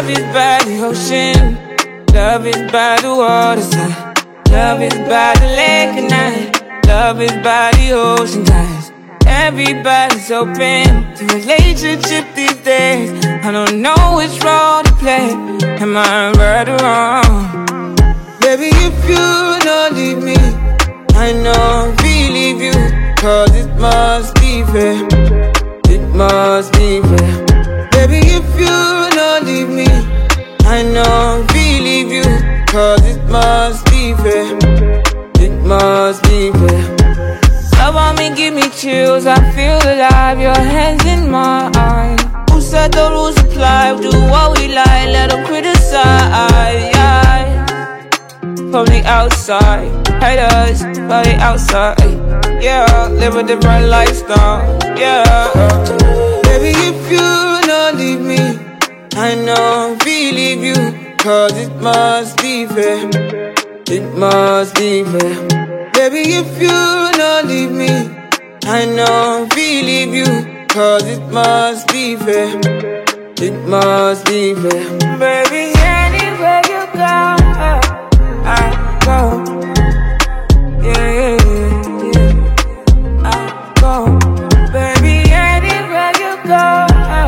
Love is by the ocean, love is by the waterside, love is by the lake at night, love is by the ocean tides. Everybody's open to relationship these days. I don't know which role to play. Am I right or wrong? Baby, if you don't leave me, I know believe you, cause it must be fair. It must be fair. Baby, if you don't leave me, I know believe you, cause it must be fair. It must be fair. Love on me, give me chills, I feel alive. Your hands in my eyes. Who said the rules apply? Do what we like, let them criticize. From the outside, haters, from the outside. Yeah, live a different lifestyle. Yeah, baby, if you don't leave me, I know believe you, cause it must be fair. It must be fair. Baby, if you don't leave me, I know believe you, cause it must be fair. It must be fair. Baby, anywhere you go, I go. Yeah, yeah, yeah. I go. Baby, anywhere you go,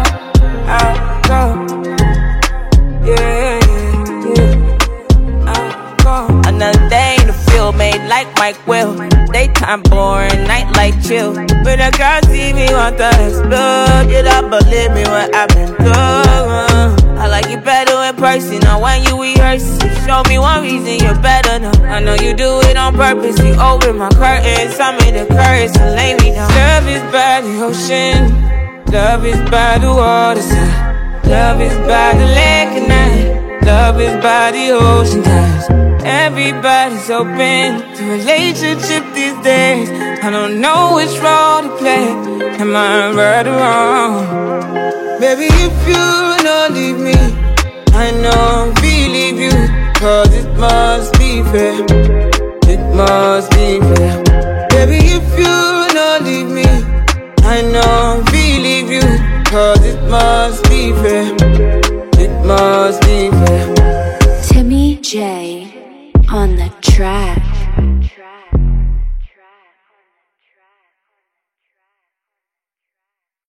I go. Yeah, yeah, yeah. I go. Another day in the field made like Mike Will. Daytime boring, night like chill. When a girl see me want to explode, you don't believe me what I've been through. I like you better in person. Now when you rehearse, show me one reason you're better now. I know you do it on purpose. You open my curtains, I'm in the courage to lay me down. Love is by the ocean, love is by the waterside, love is by the lake at night, love is by the ocean tides. Everybody's open to relationship these days. I don't know which role to play. Am I right or wrong? Baby, if you don't leave me, I know believe you, cause it must be fair. It must be fair. Baby, if you don't leave me, I know believe you, cause it must be fair. It must be fair. Timmy J on the track.